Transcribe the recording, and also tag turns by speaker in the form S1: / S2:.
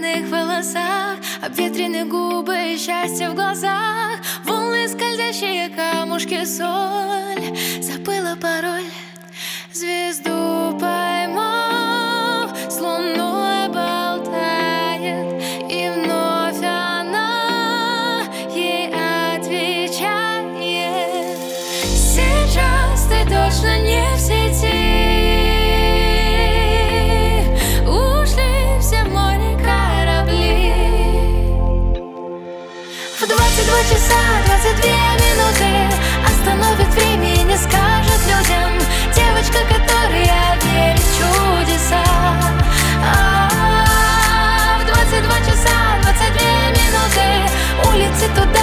S1: разноцветных волосах, обветренные губы, счастье в глазах, волны, скользящие камушки, соль. Забыла пароль, звезду поймав, с луной болтает, и вновь она ей отвечает: сейчас ты точно не в сети. Ушли все в море корабли. В 22 часа 22 минуты остановит время и не скажет людям: девочка, которая верит в чудеса. В 22 часа 22 минуты улицы туда